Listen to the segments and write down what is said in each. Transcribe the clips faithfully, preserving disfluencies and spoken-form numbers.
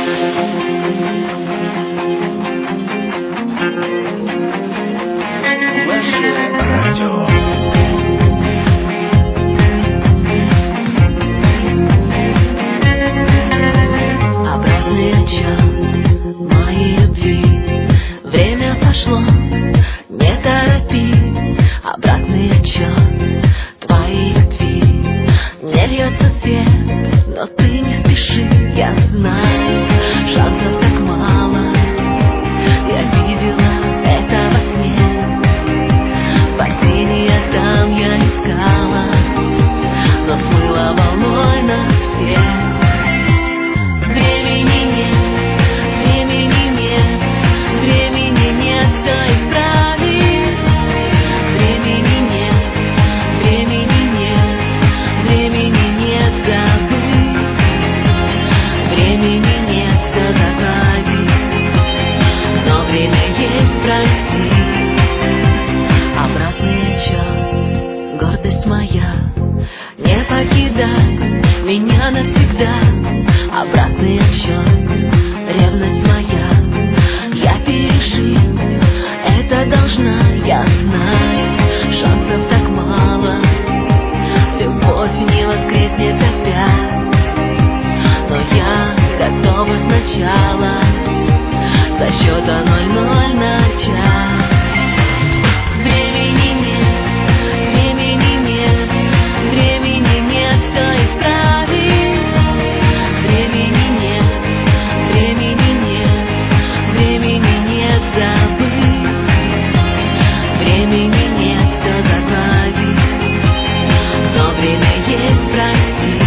Меня навсегда, обратный отсчет, ревность моя, я пережить это должна, я знаю, шансов так мало, любовь не воскреснет опять, но я готова сначала со счета ноль-ноль начать. Времени нет, времени нет, времени нет, все исправить. Времени нет, времени нет, времени нет забыть. Времени нет, все загладить, но время есть простить.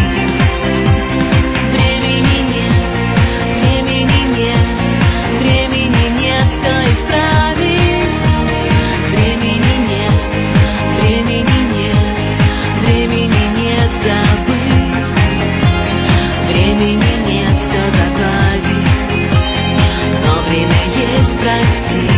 Времени нет, времени нет, времени нет, все исправить. Времени нет, времени нет, времени нет забыть. Времени нет, все загладить, но время есть простить.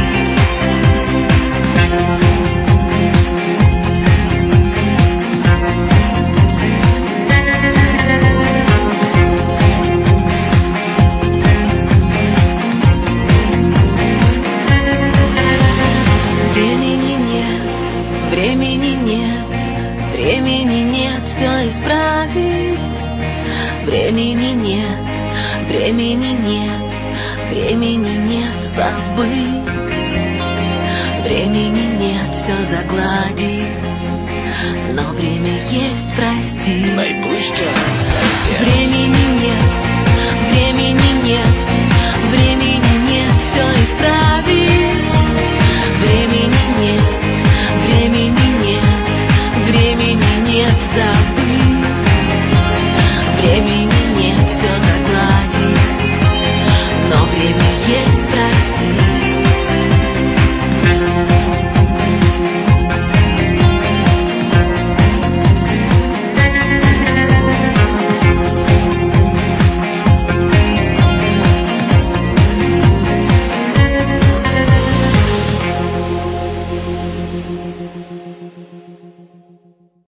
Времени нет, времени нет, времени нет, все исправить. Времени нет, времени нет, времени нет забыть. Времени нет, все загладить, но время есть простить. Найближча станція. Времени нет,